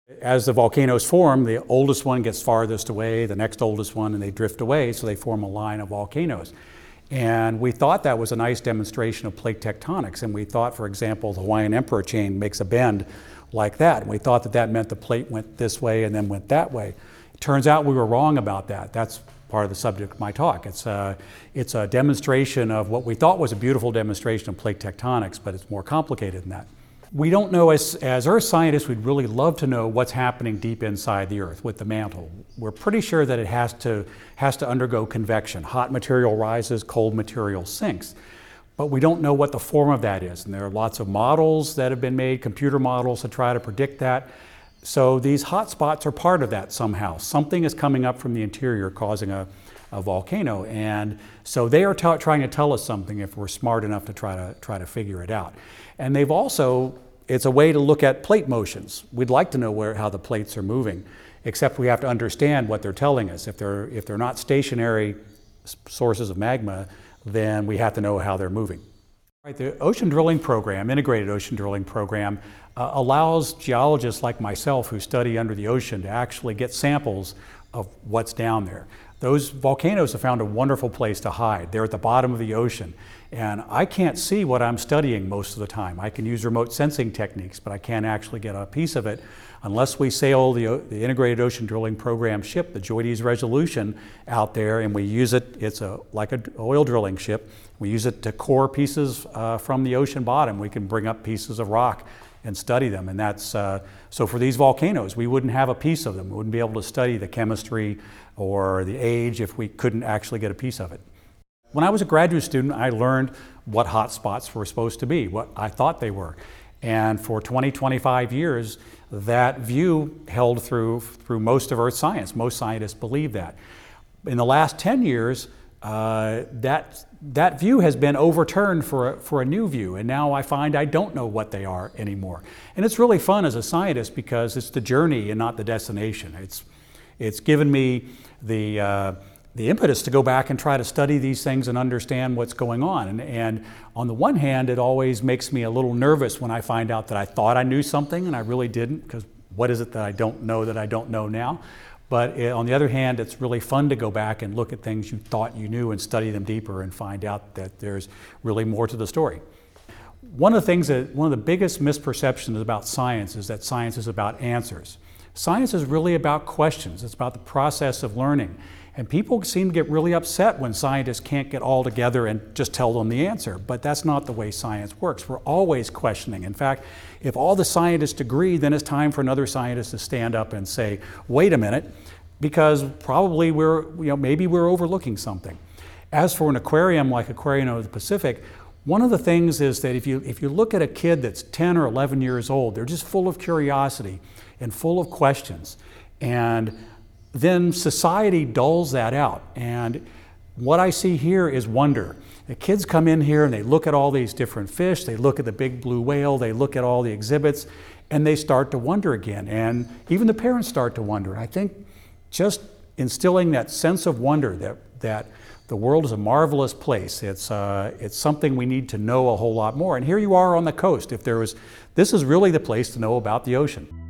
As the volcanoes form, the oldest one gets farthest away, the next oldest one, and they drift away, so they form a line of volcanoes. And we thought that was a nice demonstration of plate tectonics, and we thought, for example, the Hawaiian Emperor chain makes a bend like that, and we thought that that meant the plate went this way and then went that way. It turns out we were wrong about that. That's part of the subject of my talk. It's a demonstration of what we thought was a beautiful demonstration of plate tectonics, but it's more complicated than that. We don't know, as Earth scientists, we'd really love to know what's happening deep inside the Earth with the mantle. We're pretty sure that it has to undergo convection. Hot material rises, cold material sinks. But we don't know what the form of that is. And there are lots of models that have been made, computer models to try to predict that. So these hot spots are part of that somehow. Something is coming up from the interior causing a volcano. And so they are trying to tell us something if we're smart enough to try to figure it out. And they've also, it's a way to look at plate motions. We'd like to know how the plates are moving, except we have to understand what they're telling us. If they're not stationary sources of magma, then we have to know how they're moving. Right, the ocean drilling program, integrated ocean drilling program, allows geologists like myself who study under the ocean to actually get samples of what's down there. Those volcanoes have found a wonderful place to hide. They're at the bottom of the ocean. And I can't see what I'm studying most of the time. I can use remote sensing techniques, but I can't actually get a piece of it unless we sail the Integrated Ocean Drilling Program ship, the JOIDES Resolution, out there, and we use it. It's like an oil drilling ship. We use it to core pieces from the ocean bottom. We can bring up pieces of rock and study them. And that's, so for these volcanoes, we wouldn't have a piece of them. We wouldn't be able to study the chemistry or the age if we couldn't actually get a piece of it. When I was a graduate student, I learned what hot spots were supposed to be, what I thought they were. And for 20, 25 years, that view held through most of Earth science. Most scientists believe that. In the last 10 years, that view has been overturned for a new view, and now I find I don't know what they are anymore. And it's really fun as a scientist because it's the journey and not the destination. It's given me the impetus to go back and try to study these things and understand what's going on. And on the one hand, it always makes me a little nervous when I find out that I thought I knew something and I really didn't, because what is it that I don't know now? But on the other hand, it's really fun to go back and look at things you thought you knew and study them deeper and find out that there's really more to the story. One of the biggest misperceptions about science is that science is about answers. Science is really about questions. It's about the process of learning. And people seem to get really upset when scientists can't get all together and just tell them the answer. But that's not the way science works. We're always questioning. In fact, if all the scientists agree, then it's time for another scientist to stand up and say, wait a minute, because probably maybe we're overlooking something. As for an aquarium like Aquarium of the Pacific, one of the things is that if you look at a kid that's 10 or 11 years old, they're just full of curiosity and full of questions. And then society dulls that out. And what I see here is wonder. The kids come in here and they look at all these different fish, they look at the big blue whale, they look at all the exhibits, and they start to wonder again. And even the parents start to wonder. I think just instilling that sense of wonder that the world is a marvelous place. It's something we need to know a whole lot more. And here you are on the coast. This is really the place to know about the ocean.